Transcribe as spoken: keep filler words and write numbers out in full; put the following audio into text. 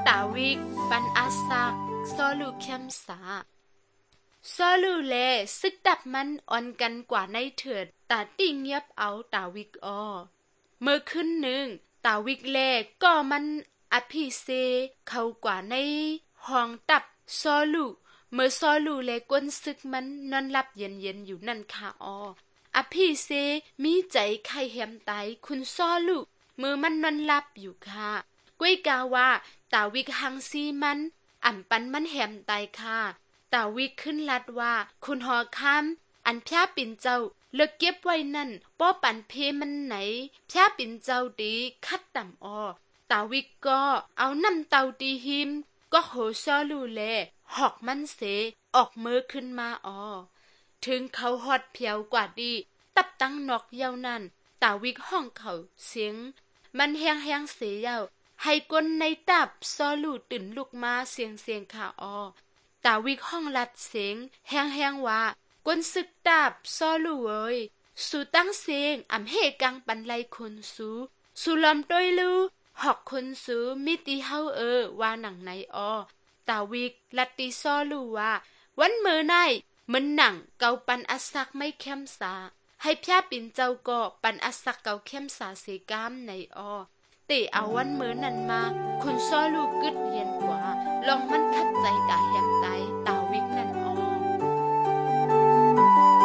ตาวิกปันอาซักซอลูเข้มสาซอลูเลซึกดับมันอ่อนกันกว่าในเถิดตาติเงียบเอาตาวิกออเมื่อขึ้นหนึ่งตาวิกเลก็มันอภิเซเข้ากว่าในห้องตับซอลูเมื่อซอลูเลก้นซึกมันนอนหลับเย็นๆอยู่นั่นค่ะอออภิเซมีใจไข้แหมไตคุณซอลูมือมันนอนหลับอยู่ค่ะก้วยกาว่าตาวิกหังซีมันอ่ำปันมันแหมไตค่ะตาวิกขึ้นลัดว่าคุณหอคำอันพระปิ่นเจ้าเลิกเก็บไว้นั่นป้อปันเพมันไหนพระปิ่นเจ้าดีคัดต่ำออตาวิกก็เอาน้ำเต้าตีหิมก็โหซอลูแลหอกมันเสออกมือขึ้นมาออถึงเขาฮอดเพียวกว่าดีตับตั้งนอกเย้านั่นตาวิกห้องเขาเสียงมันแห้งๆเสียเย้าให้ก้นในตับซอลูตื่นลุกมาเสียงเสียงขาออตาวิกห้องลัดเสียงแห้งๆว่าก้นซึกตับซอลูเอ้ยสู่ตั้งเสียงอ่ำเฮกังปันไลคนสูสู่ลอมต้วยลูหอกคนสูมิติเฮาเออว่าหนังในออตาวิกลัดตีซอลูว่าวันเมื่อไหนมันหนังเกาปันอัสักไม่เข้มสาให้พระปิ่นเจ้าก็ปันอัสักเกาเข้มสาเสกามในออเตเอาวันเมื่อนั้นมาคุณซอลูกึดเย็นกว่าลองมันคัดใจตาแหมไตตา